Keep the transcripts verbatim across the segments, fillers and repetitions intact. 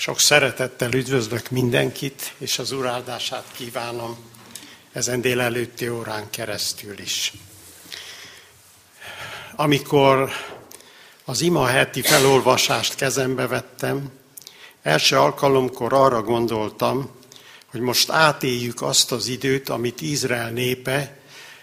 Sok szeretettel üdvözlök mindenkit, és az Úr áldását kívánom ezen délelőtti órán keresztül is. Amikor az ima heti felolvasást kezembe vettem, első alkalomkor arra gondoltam, hogy most átéljük azt az időt, amit Izrael népe,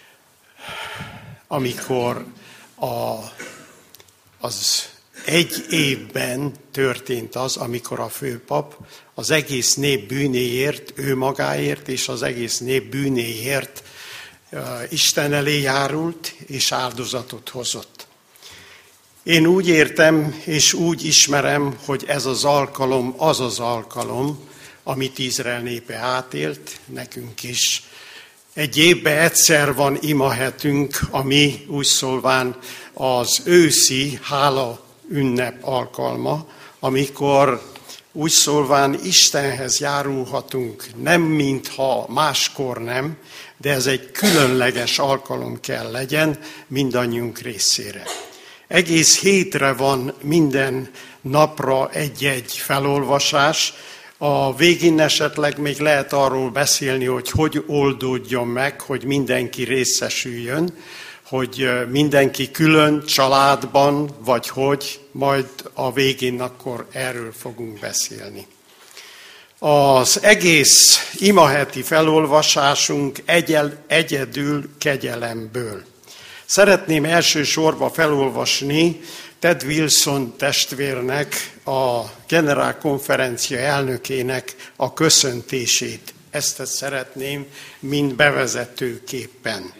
amikor a, az egy évben történt az, amikor a főpap az egész nép bűnéért, ő magáért és az egész nép bűnéért Isten elé járult és áldozatot hozott. Én úgy értem és úgy ismerem, hogy ez az alkalom az az alkalom, amit Izrael népe átélt, nekünk is. Egy évben egyszer van imahetünk, ami úgy szólván az őszi hála ünnep alkalma, amikor úgy szólván Istenhez járulhatunk, nem mintha máskor nem, de ez egy különleges alkalom kell legyen mindannyiunk részére. Egész hétre van minden napra egy-egy felolvasás. A végén esetleg még lehet arról beszélni, hogy hogy oldódjon meg, hogy mindenki részesüljön, hogy mindenki külön családban, vagy hogy, majd a végén akkor erről fogunk beszélni. Az egész imaheti felolvasásunk egyel, egyedül kegyelemből. Szeretném elsősorban felolvasni Ted Wilson testvérnek, a generálkonferencia elnökének a köszöntését. Ezt szeretném, mint bevezetőképpen.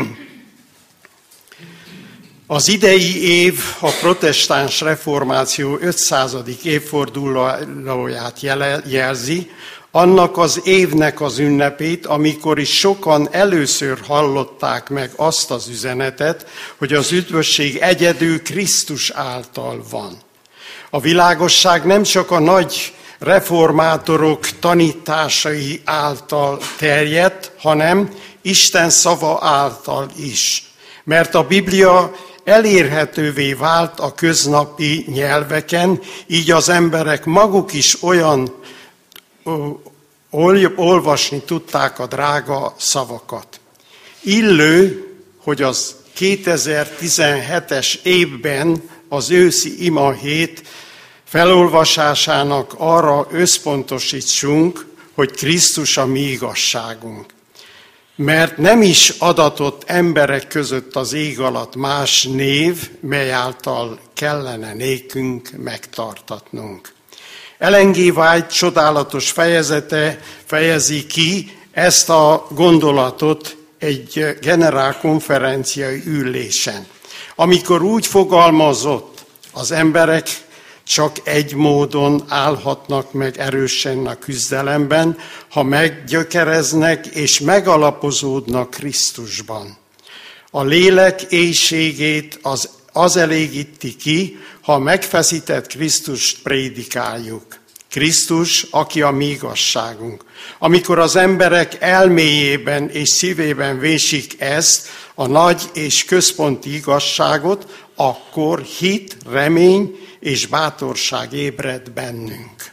Az idei év a protestáns reformáció ötszázadik évfordulóját jelzi, annak az évnek az ünnepét, amikor is sokan először hallották meg azt az üzenetet, hogy az üdvösség egyedül Krisztus által van. A világosság nem csak a nagy reformátorok tanításai által terjedt, hanem Isten szava által is. Mert a Biblia elérhetővé vált a köznapi nyelveken, így az emberek maguk is olyan olvasni tudták a drága szavakat. Illő, hogy az kétezer-tizenhetes évben az őszi imahét felolvasásának arra összpontosítsunk, hogy Krisztus a mi igazságunk. Mert nem is adatott emberek között az ég alatt más név, mely által kellene nékünk megtartatnunk. Ellen G. White csodálatos fejezete fejezi ki ezt a gondolatot egy generálkonferenciai ülésen. Amikor úgy fogalmazott, az emberek csak egy módon állhatnak meg erősen a küzdelemben, ha meggyökereznek és megalapozódnak Krisztusban. A lélek éhségét az, az elégíti ki, ha megfeszített Krisztust prédikáljuk. Krisztus, aki a mi igazságunk. Amikor az emberek elméjében és szívében vésik ezt, a nagy és központi igazságot, akkor hit, remény és bátorság ébred bennünk.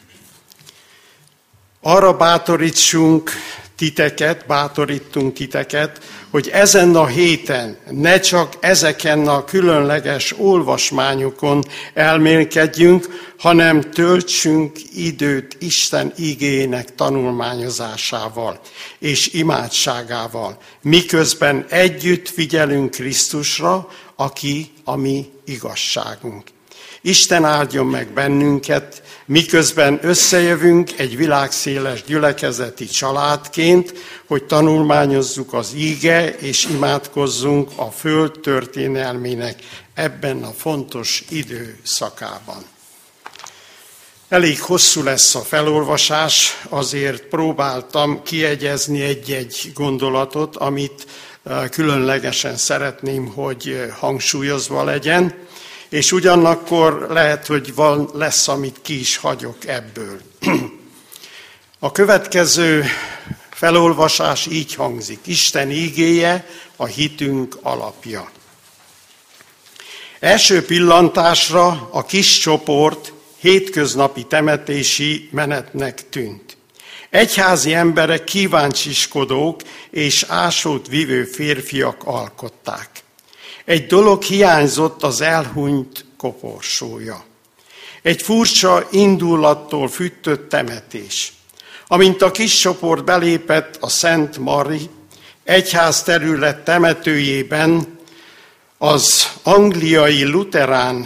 Arra bátorítsunk titeket, bátorítunk titeket, hogy ezen a héten ne csak ezeken a különleges olvasmányokon elmélkedjünk, hanem töltsünk időt Isten igéjének tanulmányozásával és imádságával, miközben együtt figyelünk Krisztusra, aki a mi igazságunk. Isten áldjon meg bennünket, miközben összejövünk egy világszéles gyülekezeti családként, hogy tanulmányozzuk az íge és imádkozzunk a föld történelmének ebben a fontos időszakában. Elég hosszú lesz a felolvasás, azért próbáltam kiegyezni egy-egy gondolatot, amit különlegesen szeretném, hogy hangsúlyozva legyen, és ugyanakkor lehet, hogy van, lesz, amit ki is hagyok ebből. A következő felolvasás így hangzik. Isten ígéje a hitünk alapja. Első pillantásra a kis csoport hétköznapi temetési menetnek tűnt. Egyházi emberek kíváncsiskodók és ásót vívő férfiak alkották. Egy dolog hiányzott, az elhunyt koporsója. Egy furcsa indulattól füttött temetés. Amint a kis csoport belépett a Szent Mari egyház terület temetőjében, az angliai luterán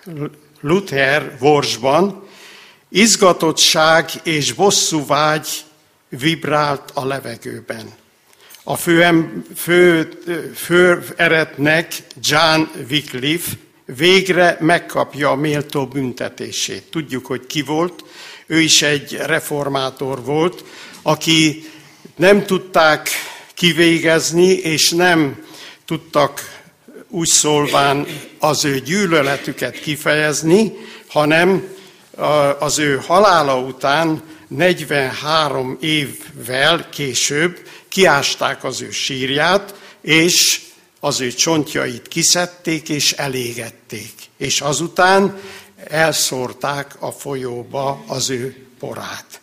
Luther Vorsban izgatottság és bosszúvágy vibrált a levegőben. A fő, fő, fő eretnek, John Wycliffe végre megkapja a méltó büntetését. Tudjuk, hogy ki volt. Ő is egy reformátor volt, aki nem tudták kivégezni, és nem tudtak úgy szólván az ő gyűlöletüket kifejezni, hanem az ő halála után negyvenhárom évvel később kiásták az ő sírját, és az ő csontjait kiszedték és elégették. És azután elszórták a folyóba az ő porát.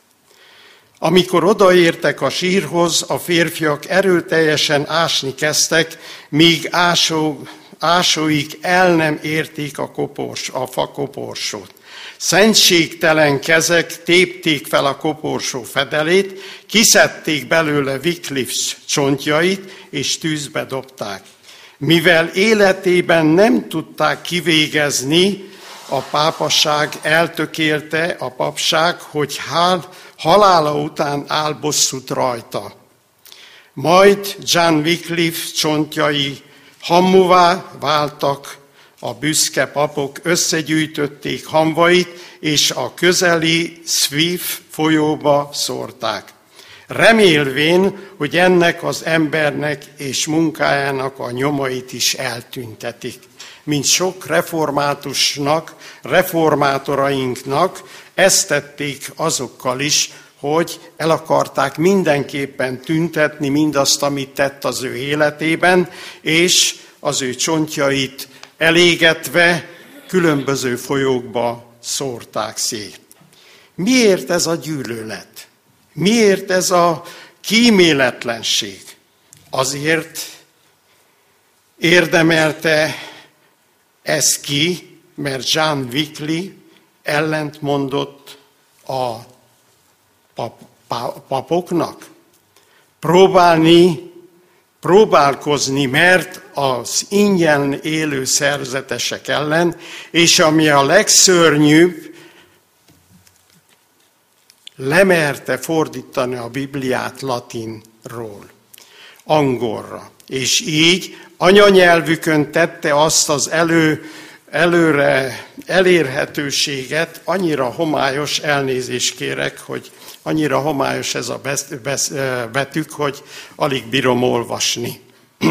Amikor odaértek a sírhoz, a férfiak erőteljesen ásni kezdtek, míg ásó, ásóig el nem érték a, kopors, a fa koporsót. Szentségtelen kezek tépték fel a koporsó fedelét, kiszedték belőle Wycliffe csontjait, és tűzbe dobták. Mivel életében nem tudták kivégezni, a pápaság eltökélte a papság, hogy hál, halála után áll bosszút rajta. Majd John Wycliffe csontjai hamuvá váltak, a büszke papok összegyűjtötték hamvait, és a közeli Swift folyóba szórták. Remélvén, hogy ennek az embernek és munkájának a nyomait is eltüntetik. Mint sok reformátusnak, reformátorainknak, ezt tették azokkal is, hogy el akarták mindenképpen tüntetni mindazt, amit tett az ő életében, és az ő csontjait elégetve különböző folyókba szórták szét. Miért ez a gyűlölet? Miért ez a kíméletlenség? Azért érdemelte ez ki, mert John Wycliffe ellentmondott a pap, papoknak. Próbálni, próbálkozni, mert az ingyen élő szerzetesek ellen, és ami a legszörnyűbb, lemerte fordítani a Bibliát latinról, angolra. És így anyanyelvükön tette azt az elő, előre elérhetőséget, annyira homályos, elnézést kérek, hogy annyira homályos ez a betűk, hogy alig bírom olvasni.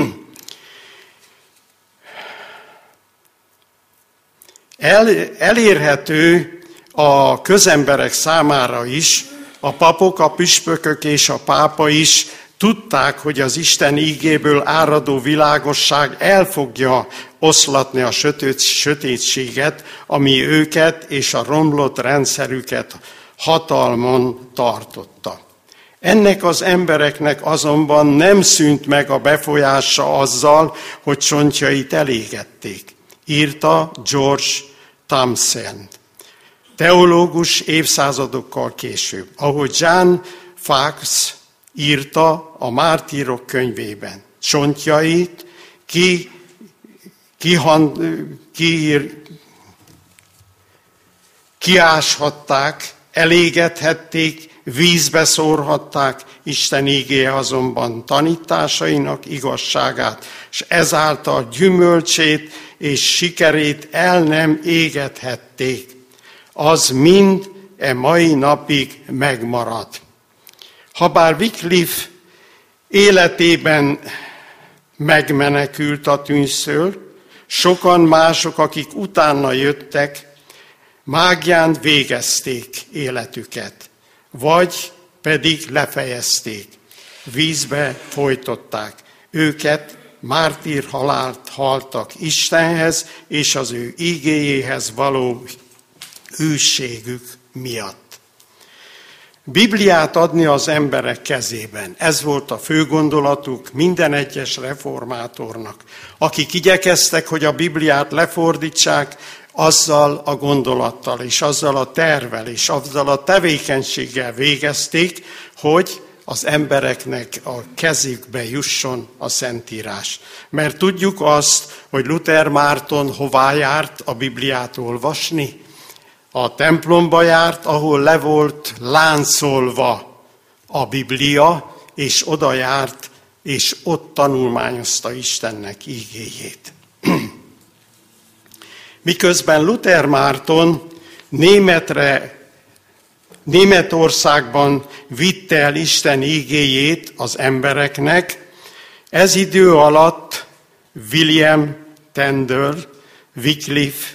El, elérhető a közemberek számára is, a papok, a püspökök és a pápa is tudták, hogy az Isten ígéből áradó világosság el fogja oszlatni a sötét, sötétséget, ami őket és a romlott rendszerüket hatalmon tartotta. Ennek az embereknek azonban nem szűnt meg a befolyása azzal, hogy csontjait elégették. Írta George Thompson, teológus évszázadokkal később, ahogy John Fox írta a Mártírok könyvében. Csontjait ki, kihan, kiír, kiáshatták, elégethették, vízbe szórhatták, Isten ígéje azonban tanításainak igazságát, és ezáltal gyümölcsét és sikerét el nem égethették. Az mind e mai napig megmarad. Habár Wycliffe életében megmenekült a tűzszől, sokan mások, akik utána jöttek, mágián végezték életüket, vagy pedig lefejezték, vízbe folytották. Őket mártír halált haltak Istenhez és az ő ígéjéhez való hűségük miatt. Bibliát adni az emberek kezében. Ez volt a fő gondolatuk minden egyes reformátornak, akik igyekeztek, hogy a Bibliát lefordítsák, azzal a gondolattal és azzal a tervvel és azzal a tevékenységgel végezték, hogy az embereknek a kezükbe jusson a Szentírás. Mert tudjuk azt, hogy Luther Márton hová járt a Bibliát olvasni? A templomba járt, ahol le volt láncolva a Biblia, és oda járt, és ott tanulmányozta Istennek ígéjét. Miközben Luther Márton németre, Németországban vitte el Isten ígéjét az embereknek, ez idő alatt William Tyndale, Wycliffe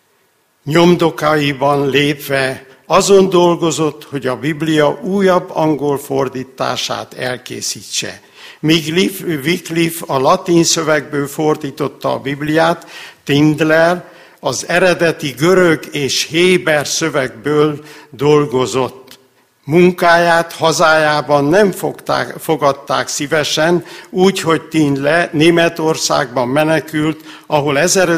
nyomdokaiban lépve azon dolgozott, hogy a Biblia újabb angol fordítását elkészítse. Míg Wycliffe a latin szövegből fordította a Bibliát, Tyndale az eredeti görög és héber szövegből dolgozott. Munkáját hazájában nem fogták, fogadták szívesen, úgy, hogy Tyndale Németországban menekült, ahol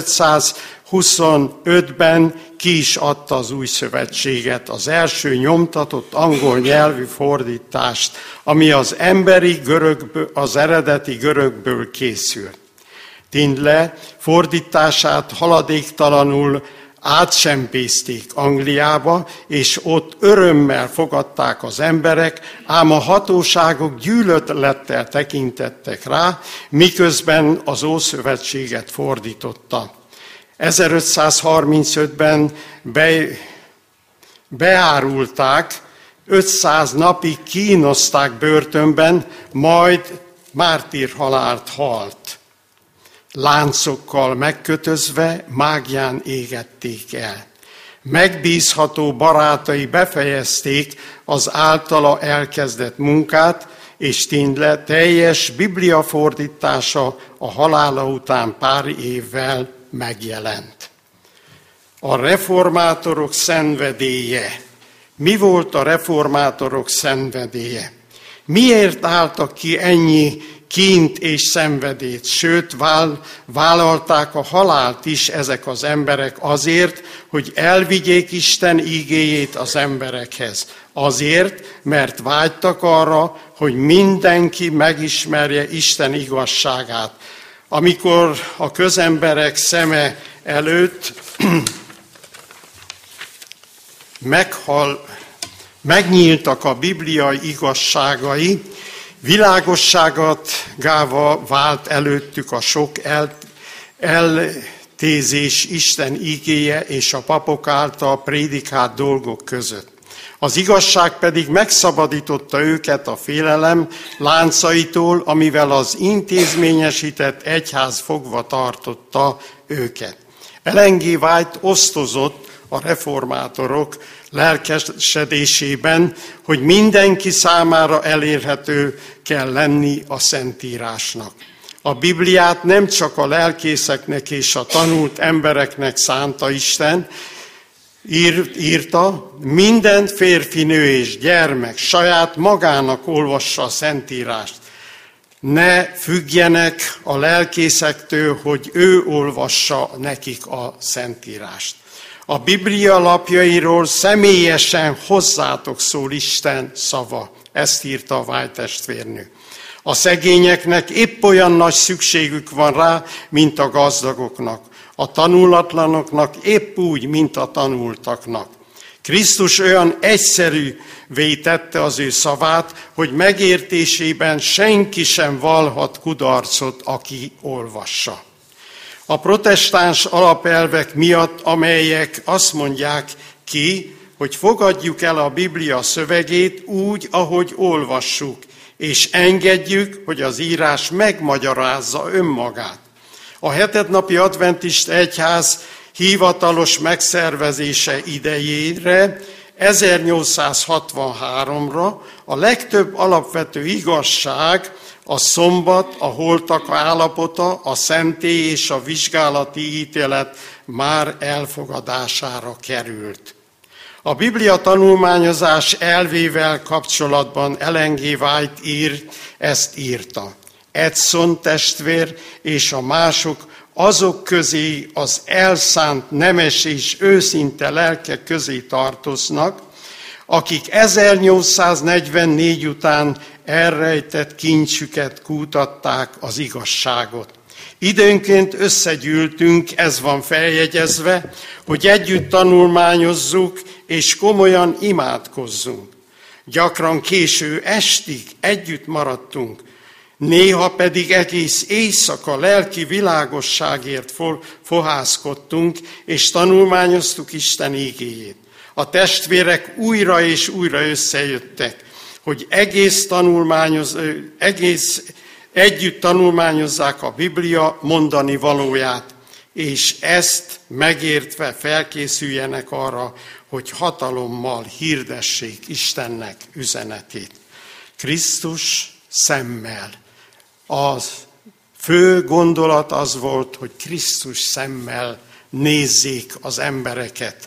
ezerötszázhuszonötben ki is adta az új szövetséget, az első nyomtatott angol nyelvű fordítást, ami az emberi görögből, az eredeti görögből készült. Tyndale fordítását haladéktalanul átsempészték Angliába, és ott örömmel fogadták az emberek, ám a hatóságok gyűlölettel tekintettek rá, miközben az Ószövetséget fordította. ezerötszázharmincötben be, beárulták, ötszáz napig kínozták börtönben, majd mártírhalált halt. Láncokkal megkötözve mágián égették el. Megbízható barátai befejezték az általa elkezdett munkát, és Tyndale teljes bibliafordítása a halála után pár évvel megjelent. A reformátorok szenvedélye. Mi volt a reformátorok szenvedélye? Miért álltak ki ennyi kínt és szenvedét, sőt, vállalták a halált is ezek az emberek azért, hogy elvigyék Isten ígéjét az emberekhez. Azért, mert vágytak arra, hogy mindenki megismerje Isten igazságát. Amikor a közemberek szeme előtt meghal, megnyíltak a bibliai igazságai, világosságot gáva vált előttük a sok el, eltézés Isten ígéje és a papok által prédikált dolgok között. Az igazság pedig megszabadította őket a félelem láncaitól, amivel az intézményesített egyház fogva tartotta őket. Ellen G. White osztozott a reformátorok lelkesedésében, hogy mindenki számára elérhető kell lenni a Szentírásnak. A Bibliát nem csak a lelkészeknek és a tanult embereknek szánta Isten, ír, írta, minden férfi, nő és gyermek saját magának olvassa a Szentírást. Ne függjenek a lelkészektől, hogy ő olvassa nekik a Szentírást. A Biblia lapjairól személyesen hozzátok szól Isten szava. Ezt írta a White testvérnő. A szegényeknek épp olyan nagy szükségük van rá, mint a gazdagoknak. A tanulatlanoknak épp úgy, mint a tanultaknak. Krisztus olyan egyszerűvé tette az ő szavát, hogy megértésében senki sem vallhat kudarcot, aki olvassa. A protestáns alapelvek miatt, amelyek azt mondják ki, hogy fogadjuk el a Biblia szövegét úgy, ahogy olvassuk, és engedjük, hogy az írás megmagyarázza önmagát. A hetednapi adventista egyház hivatalos megszervezése idejére, ezernyolcszázhatvanháromra a legtöbb alapvető igazság, a szombat, a holtak állapota, a szentély és a vizsgálati ítélet már elfogadására került. A Biblia tanulmányozás elvével kapcsolatban Ellen G. White ír, ezt írta. Edson testvér és a mások azok közé, az elszánt, nemes és őszinte lelkek közé tartoznak, akik ezernyolcszáznegyvennégy után elrejtett kincsüket kutatták, az igazságot. Időnként összegyűltünk, ez van feljegyezve, hogy együtt tanulmányozzuk és komolyan imádkozzunk. Gyakran késő estig együtt maradtunk, néha pedig egész éjszaka lelki világosságért fohászkodtunk, és tanulmányoztuk Isten igéjét. A testvérek újra és újra összejöttek, hogy egész, tanulmányoz, egész együtt tanulmányozzák a Biblia mondani valóját, és ezt megértve felkészüljenek arra, hogy hatalommal hirdessék Istennek üzenetét. Krisztus szemmel. Az fő gondolat az volt, hogy Krisztus szemmel nézzék az embereket.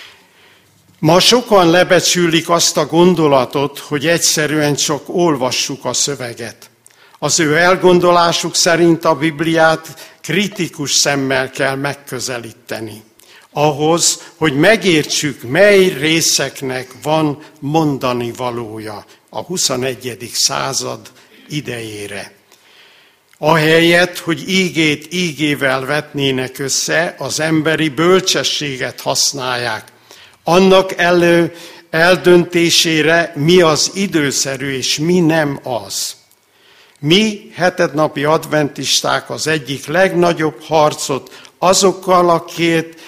Ma sokan lebecsülik azt a gondolatot, hogy egyszerűen csak olvassuk a szöveget. Az ő elgondolásuk szerint a Bibliát kritikus szemmel kell megközelíteni. Ahhoz, hogy megértsük, mely részeknek van mondani valója a huszonegyedik század idejére. Ahelyett, hogy ígét ígével vetnének össze, az emberi bölcsességet használják. Annak elő eldöntésére mi az időszerű és mi nem az. Mi, hetednapi adventisták az egyik legnagyobb harcot azokkal a két,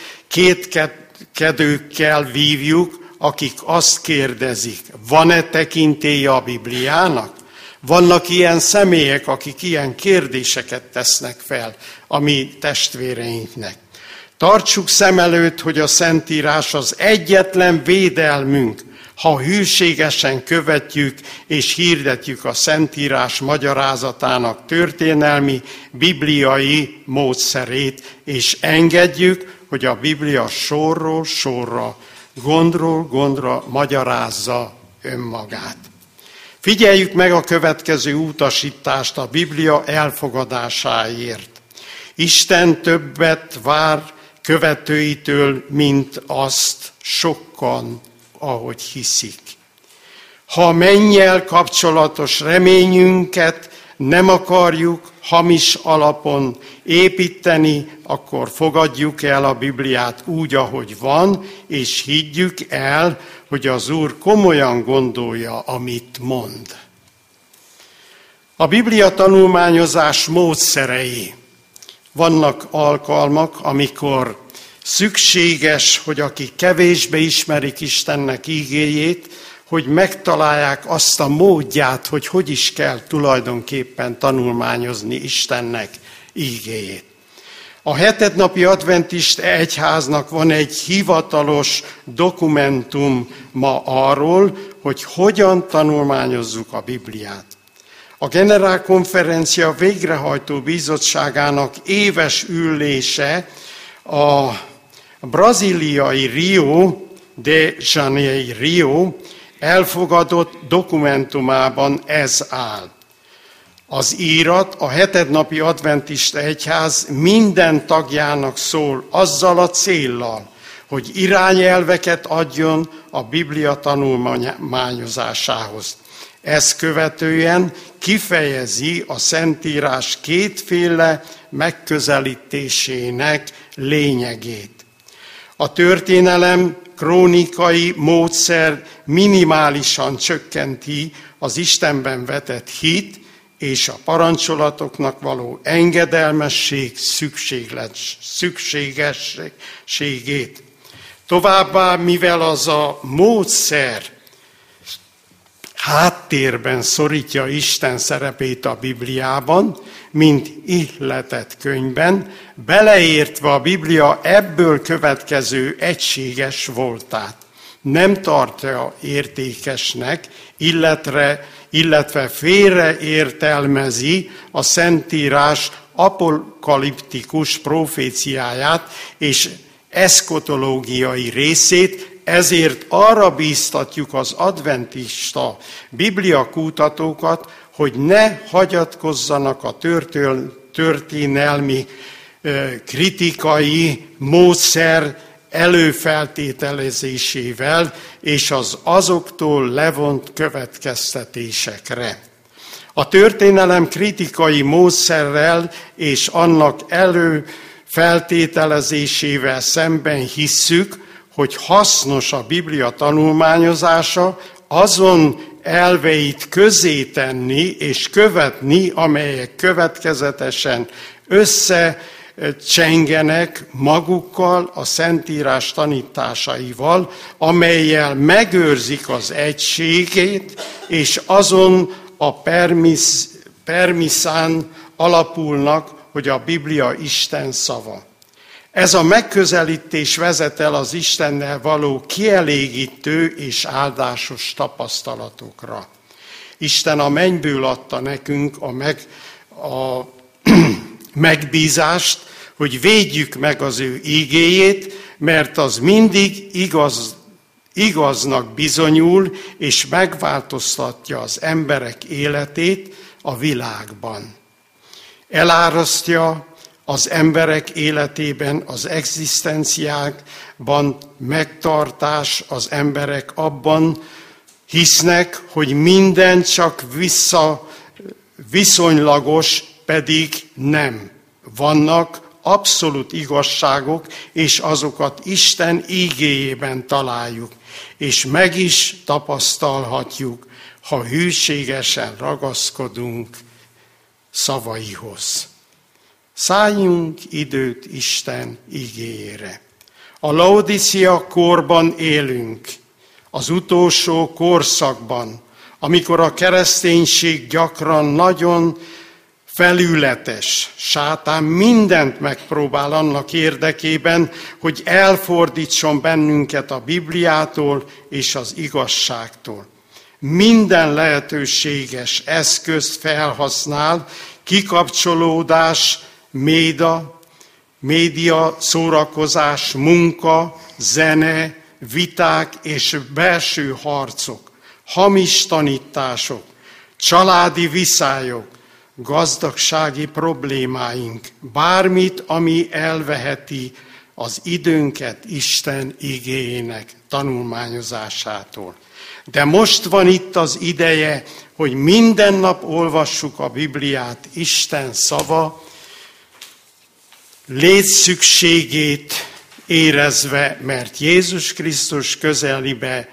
kétkedőkkel vívjuk, akik azt kérdezik, van-e tekintélye a Bibliának? Vannak ilyen személyek, akik ilyen kérdéseket tesznek fel a mi testvéreinknek. Tartsuk szem előtt, hogy a Szentírás az egyetlen védelmünk, ha hűségesen követjük és hirdetjük a Szentírás magyarázatának történelmi, bibliai módszerét, és engedjük, hogy a Biblia sorról sorra, gondról gondra magyarázza önmagát. Figyeljük meg a következő utasítást a Biblia elfogadásáért. Isten többet vár követőitől, mint azt sokan, ahogy hiszik. Ha a mennyel kapcsolatos reményünket nem akarjuk hamis alapon építeni, akkor fogadjuk el a Bibliát úgy, ahogy van, és higgyük el, hogy az Úr komolyan gondolja, amit mond. A Biblia tanulmányozás módszerei. Vannak alkalmak, amikor szükséges, hogy akik kevésbé ismerik Istennek ígéjét, hogy megtalálják azt a módját, hogy hogy is kell tulajdonképpen tanulmányozni Istennek ígéjét. A hetednapi adventista egyháznak van egy hivatalos dokumentum ma arról, hogy hogyan tanulmányozzuk a Bibliát. A Generálkonferencia végrehajtó bizottságának éves ülése a brazíliai Rio de Janeiro elfogadott dokumentumában ez áll. Az írat a hetednapi adventista egyház minden tagjának szól azzal a céllal, hogy irányelveket adjon a Biblia tanulmányozásához. Ezt követően kifejezi a Szentírás kétféle megközelítésének lényegét. A történelem krónikai módszer minimálisan csökkenti az Istenben vetett hit és a parancsolatoknak való engedelmesség szükségességét. Továbbá, mivel az a módszer háttérben szorítja Isten szerepét a Bibliában, mint ihletett könyvben, beleértve a Biblia ebből következő egységes voltát. Nem tartja értékesnek, illetve, illetve félreértelmezi a Szentírás apokaliptikus proféciáját és eszkatológiai részét, ezért arra bíztatjuk az adventista bibliakutatókat, hogy ne hagyatkozzanak a történelmi kritikai módszer előfeltételezésével és az azoktól levont következtetésekre. A történelem kritikai módszerrel és annak előfeltételezésével szemben hisszük, hogy hasznos a Biblia tanulmányozása, azon elveit közzétenni és követni, amelyek következetesen összecsengenek magukkal, a Szentírás tanításaival, amellyel megőrzik az egységét, és azon a permisz, permiszán alapulnak, hogy a Biblia Isten szava. Ez a megközelítés vezet el az Istennel való kielégítő és áldásos tapasztalatokra. Isten a mennyből adta nekünk a, meg, a megbízást, hogy védjük meg az ő ígéjét, mert az mindig igaz, igaznak bizonyul, és megváltoztatja az emberek életét a világban. Elárasztja az emberek életében, az egzisztenciákban megtartás, az emberek abban hisznek, hogy minden csak vissza, viszonylagos, pedig nem. Vannak abszolút igazságok, és azokat Isten ígéjében találjuk, és meg is tapasztalhatjuk, ha hűségesen ragaszkodunk szavaihoz. Szálljunk időt Isten igéjére. A Laodicea korban élünk, az utolsó korszakban, amikor a kereszténység gyakran nagyon felületes. Sátán mindent megpróbál annak érdekében, hogy elfordítson bennünket a Bibliától és az igazságtól. Minden lehetőséges eszközt felhasznál, kikapcsolódás, média, média, szórakozás, munka, zene, viták és belső harcok, hamis tanítások, családi viszályok, gazdagsági problémáink, bármit, ami elveheti az időnket Isten igéjének tanulmányozásától. De most van itt az ideje, hogy minden nap olvassuk a Bibliát, Isten szava, létszükségét érezve, mert Jézus Krisztus közelibe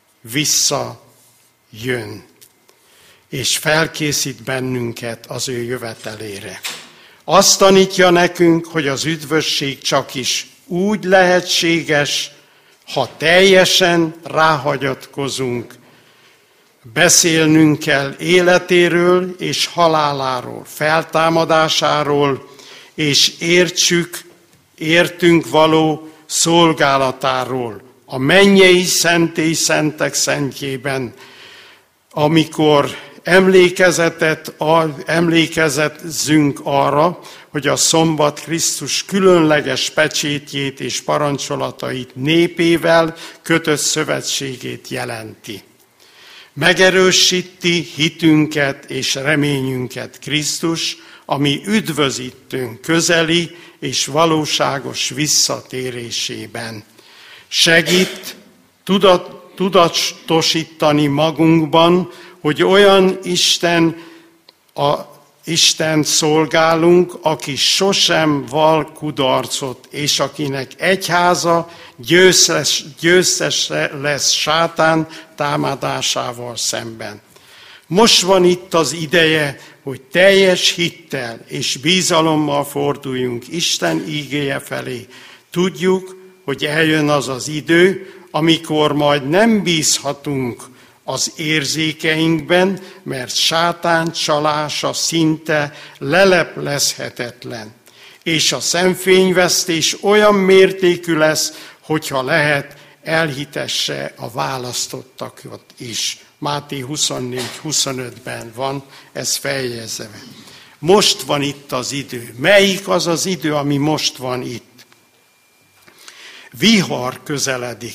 visszajön, és felkészít bennünket az ő jövetelére. Azt tanítja nekünk, hogy az üdvösség csak is úgy lehetséges, ha teljesen ráhagyatkozunk. Beszélnünk kell életéről és haláláról, feltámadásáról, és értsük, értünk való szolgálatáról, a mennyei szentély szentek szentjében, amikor emlékezetet, emlékezezzünk arra, hogy a szombat Krisztus különleges pecsétjét és parancsolatait népével kötött szövetségét jelenti. Megerősíti hitünket és reményünket Krisztus, ami üdvözítőnk közeli és valóságos visszatérésében. Segít tudat, tudatosítani magunkban, hogy olyan Isten, a Isten szolgálunk, aki sosem val kudarcot, és akinek egyháza győztes, győztes lesz sátán támadásával szemben. Most van itt az ideje, hogy teljes hittel és bízalommal forduljunk Isten ígéje felé. Tudjuk, hogy eljön az az idő, amikor majd nem bízhatunk az érzékeinkben, mert sátán csalása szinte leleplezhetetlen. És a szemfényvesztés olyan mértékű lesz, hogyha lehet, elhitesse a választottakat is. Máté huszonnégy huszonötben van ez feljegyezve. Most van itt az idő. Melyik az az idő, ami most van itt? Vihar közeledik.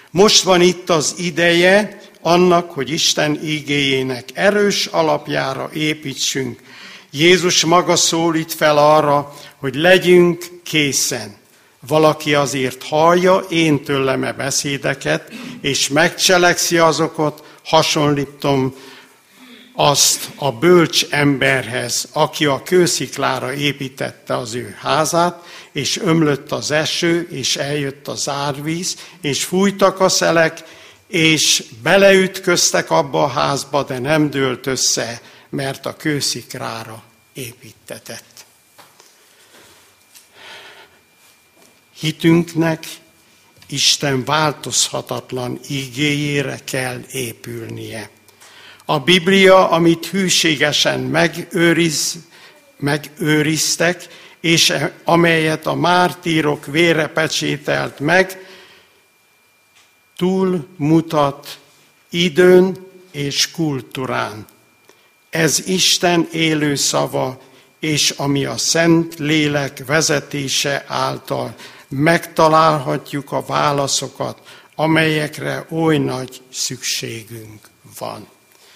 Most van itt az ideje annak, hogy Isten igéjének erős alapjára építsünk. Jézus maga szólít fel arra, hogy legyünk készen. Valaki azért hallja én tőlem e beszédeket, és megcselekszi azokat, hasonlítom azt a bölcs emberhez, aki a kősziklára építette az ő házát, és ömlött az eső, és eljött az árvíz, és fújtak a szelek, és beleütköztek abba a házba, de nem dőlt össze, mert a kősziklára építetett. Hitünknek Isten változhatatlan igéjére kell épülnie. A Biblia, amit hűségesen megőriz, megőriztek, és amelyet a mártírok vére pecsételt meg, túlmutat időn és kultúrán. Ez Isten élő szava, és ami a Szent Lélek vezetése által megtalálhatjuk a válaszokat, amelyekre oly nagy szükségünk van.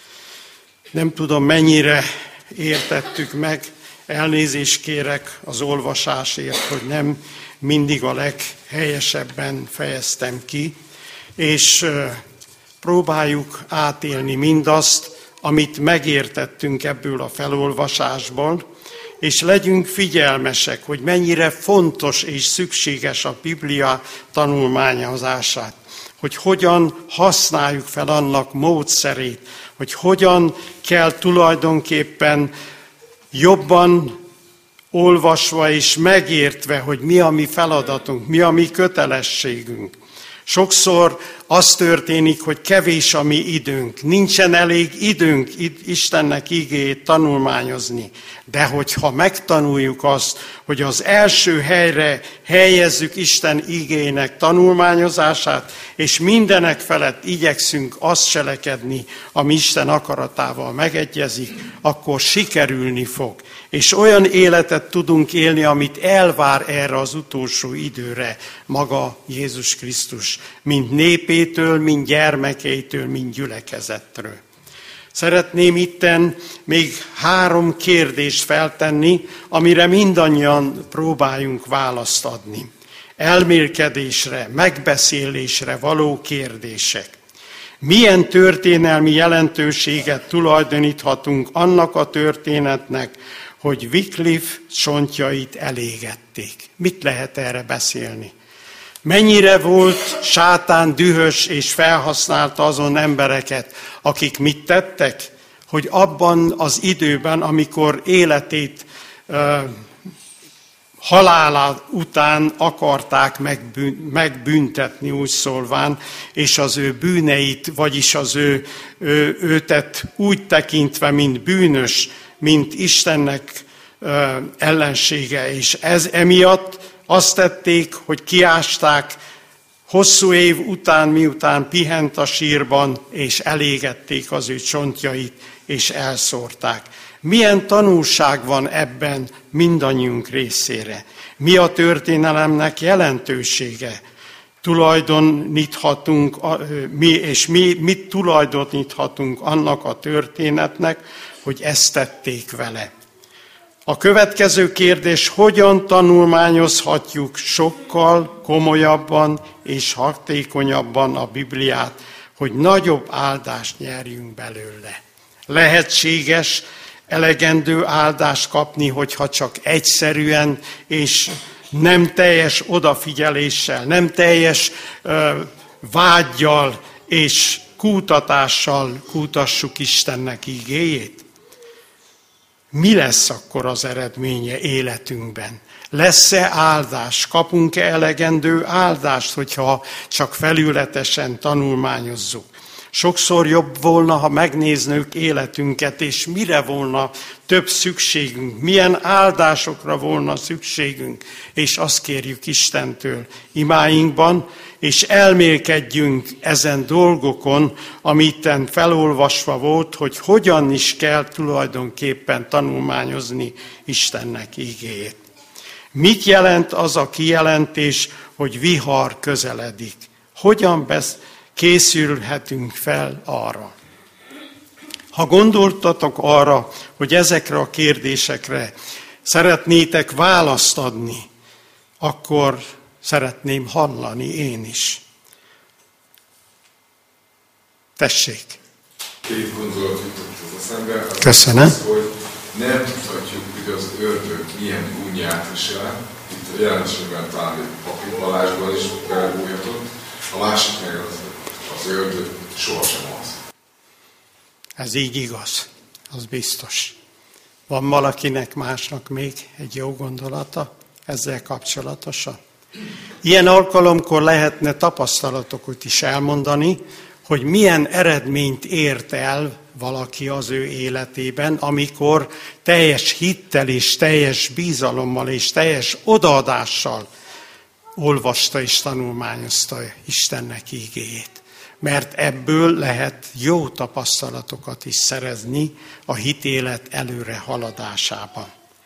Nem tudom, mennyire értettük meg, elnézést kérek az olvasásért, hogy nem mindig a leghelyesebben fejeztem ki, és próbáljuk átélni mindazt, amit megértettünk ebből a felolvasásból, és legyünk figyelmesek, hogy mennyire fontos és szükséges a Biblia tanulmányozását, hogy hogyan használjuk fel annak módszerét, hogy hogyan kell tulajdonképpen jobban olvasva és megértve, hogy mi a mi feladatunk, mi a mi kötelességünk. Sokszor az történik, hogy kevés a mi időnk, nincsen elég időnk Istennek igéjét tanulmányozni. De hogyha megtanuljuk azt, hogy az első helyre helyezzük Isten igéjének tanulmányozását, és mindenek felett igyekszünk azt cselekedni, ami Isten akaratával megegyezik, akkor sikerülni fog. És olyan életet tudunk élni, amit elvár erre az utolsó időre maga Jézus Krisztus, mint népétől, mint gyermekeitől, mint gyülekezetről. Szeretném itten még három kérdést feltenni, amire mindannyian próbáljunk választ adni. Elmélkedésre, megbeszélésre való kérdések. Milyen történelmi jelentőséget tulajdoníthatunk annak a történetnek, hogy Wycliffe csontjait elégették? Mit lehet erre beszélni? Mennyire volt sátán dühös és felhasználta azon embereket, akik mit tettek? Hogy abban az időben, amikor életét uh, halála után akarták megbüntetni, úgy szólván, és az ő bűneit, vagyis az ő, ő őtet úgy tekintve, mint bűnös, mint Istennek uh, ellensége, és ez emiatt azt tették, hogy kiásták hosszú év után, miután pihent a sírban, és elégették az ő csontjait, és elszórták. Milyen tanulság van ebben mindannyiunk részére? Mi a történelemnek jelentősége? Tulajdoníthatunk, mi, és mi mit tulajdoníthatunk annak a történetnek, hogy ezt tették vele? A következő kérdés, hogyan tanulmányozhatjuk sokkal komolyabban és hatékonyabban a Bibliát, hogy nagyobb áldást nyerjünk belőle. Lehetséges elegendő áldást kapni, hogyha csak egyszerűen és nem teljes odafigyeléssel, nem teljes ö, vággyal és kútatással kútassuk Istennek igéjét? Mi lesz akkor az eredménye életünkben? Lesz-e áldás? Kapunk-e elegendő áldást, hogyha csak felületesen tanulmányozzuk? Sokszor jobb volna, ha megnéznünk életünket, és mire volna több szükségünk, milyen áldásokra volna szükségünk, és azt kérjük Istentől imáinkban, és elmélkedjünk ezen dolgokon, amiten felolvasva volt, hogy hogyan is kell tulajdonképpen tanulmányozni Istennek igéjét. Mit jelent az a kijelentés, hogy vihar közeledik? Hogyan besz- készülhetünk fel arra? Ha gondoltatok arra, hogy ezekre a kérdésekre szeretnétek választ adni, akkor szeretném hallani én is. Tessék! Két gondolat jutott az eszembe. Az Köszönöm. Az, hogy nem tudhatjuk, hogy az ördög milyen gúnyát visel. Itt a jelenségben talán egy Papír Balázsban is belebújhatott. A másik meg az, az ördög sohasem az. Ez így igaz, az biztos. Van valakinek másnak még egy jó gondolata ezzel kapcsolatosan? Ilyen alkalomkor lehetne tapasztalatokat is elmondani, hogy milyen eredményt ért el valaki az ő életében, amikor teljes hittel és teljes bizalommal és teljes odaadással olvasta és tanulmányozta Istennek ígéjét. Mert ebből lehet jó tapasztalatokat is szerezni a hitélet előre haladásában.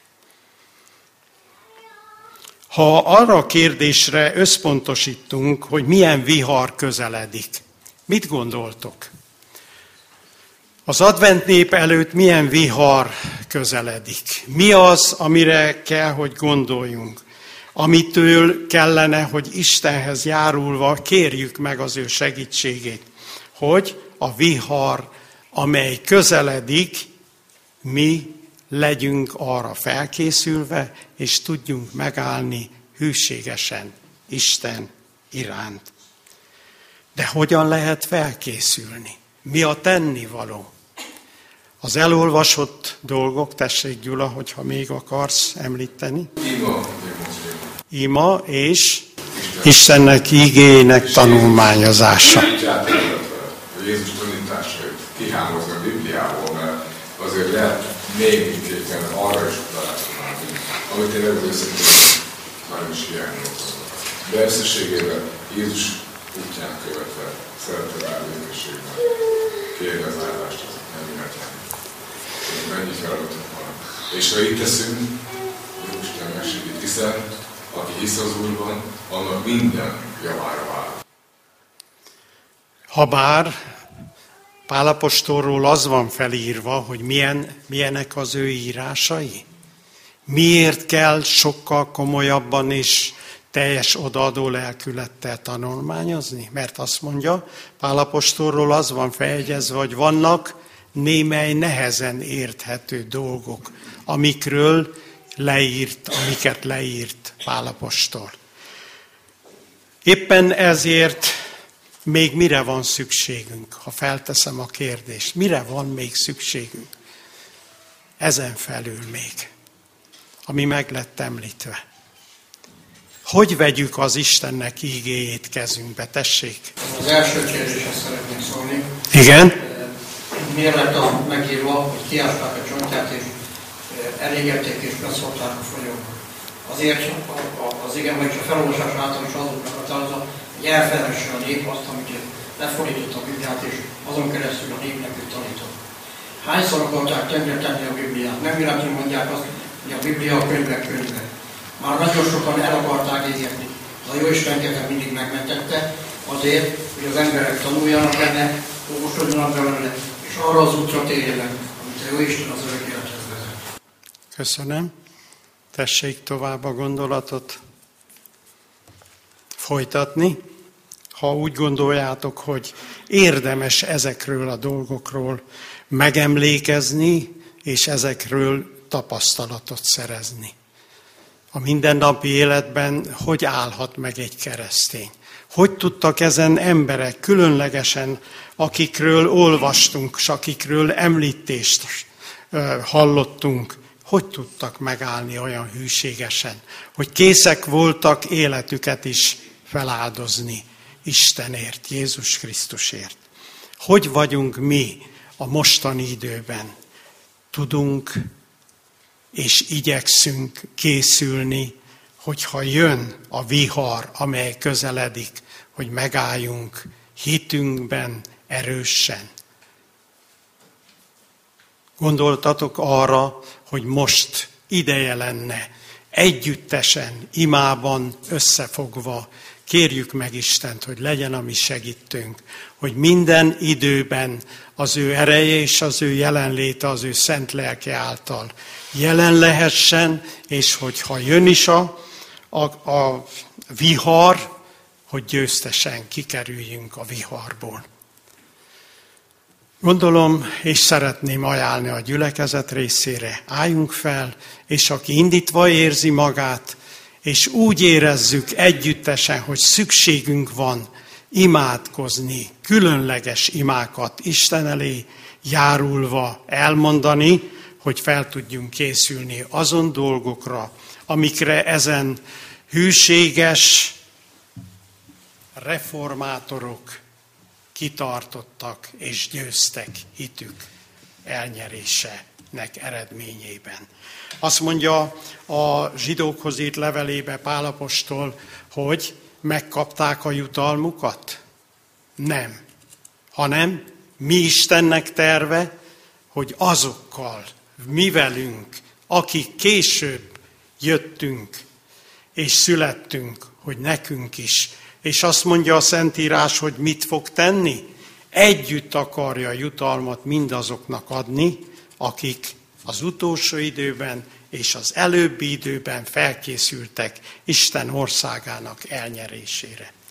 Ha arra a kérdésre összpontosítunk, hogy milyen vihar közeledik, mit gondoltok? Az advent nép előtt milyen vihar közeledik? Mi az, amire kell, hogy gondoljunk? Amitől kellene, hogy Istenhez járulva kérjük meg az ő segítségét, hogy a vihar, amely közeledik, mi legyünk arra felkészülve, és tudjunk megállni hűségesen Isten iránt. De hogyan lehet felkészülni? Mi a tennivaló? Az elolvasott dolgok, tessék Gyula, hogyha még akarsz említeni. Ima, Ima és Istennek igéjének tanulmányozása. A Jézus tanításait kihámozni a Bibliából, mert azért lehet még mindképpen arra is találni, amit én ebből összeként nagyon is hiányoltam. De összességében Jézus útján követve, szeretetben, békességben kérni az állást, az nem illetlen. Mennyi feladatok van. És ha így teszünk, jó Isten megsegít, hiszen aki hisz az Úrban, annak minden javára vált. Habár Pál apostolról az van felírva, hogy milyen, milyenek az ő írásai. Miért kell sokkal komolyabban és teljes odaadó lelkülettel tanulmányozni? Mert azt mondja, Pál apostolról az van feljegyezve, hogy vannak némely nehezen érthető dolgok, amikről leírt, amiket leírt Pál apostol. Éppen ezért még mire van szükségünk, ha felteszem a kérdést? Mire van még szükségünk? Ezen felül még, ami meg lett említve. Hogy vegyük az Istennek ígéjét kezünkbe? Tessék! Az első kérdéshez szeretnék szólni. Igen? Miért lett a megírva, hogy kiásták a csontját, és elégették, és beszólták a folyóba? Azért az igen, vagyis a felolvasás által is azok meghatározza, hogy elfelejtse a nép azt, amit lefordított a Bibliát, és azon keresztül a népnek ő tanított. Hányszor akarták tönkretenni a Bibliát? Nem véletlenül mondják azt, hogy a Biblia a könyvek könyve. Már nagyon sokan el akarták égetni. De a Jóisten engem mindig megmentette azért, hogy az emberek tanuljanak benne, okosodjanak belőle, és arra az útra térjenek, amit a Jóisten az örök élethez vezet. Köszönöm. Tessék tovább a gondolatot folytatni. Ha úgy gondoljátok, hogy érdemes ezekről a dolgokról megemlékezni, és ezekről tapasztalatot szerezni. A mindennapi életben hogy állhat meg egy keresztény? Hogy tudtak ezen emberek különlegesen, akikről olvastunk, és akikről említést hallottunk, hogy tudtak megállni olyan hűségesen, hogy készek voltak életüket is feláldozni Istenért, Jézus Krisztusért? Hogy vagyunk mi a mostani időben? Tudunk és igyekszünk készülni, hogyha jön a vihar, amely közeledik, hogy megálljunk hitünkben erősen. Gondoltatok arra, hogy most ideje lenne együttesen, imában összefogva Kérjük meg Istent, hogy legyen a mi segítőnk, hogy minden időben az ő ereje és az ő jelenléte, az ő szent lelke által jelen lehessen, és hogyha jön is a, a, a vihar, hogy győztesen kikerüljünk a viharból. Gondolom, és szeretném ajánlni a gyülekezet részére, álljunk fel, és aki indítva érzi magát, és úgy érezzük együttesen, hogy szükségünk van imádkozni, különleges imákat Isten elé járulva elmondani, hogy fel tudjunk készülni azon dolgokra, amikre ezen hűséges reformátorok kitartottak és győztek hitük elnyerésének eredményében. Azt mondja a zsidókhoz írt levelébe Pál apostol, hogy megkapták a jutalmukat? Nem. Hanem mi Istennek terve, hogy azokkal, mi velünk, akik később jöttünk és születtünk, hogy nekünk is. És azt mondja a Szentírás, hogy mit fog tenni? Együtt akarja a jutalmat mindazoknak adni, akik az utolsó időben és az előbbi időben felkészültek Isten országának elnyerésére.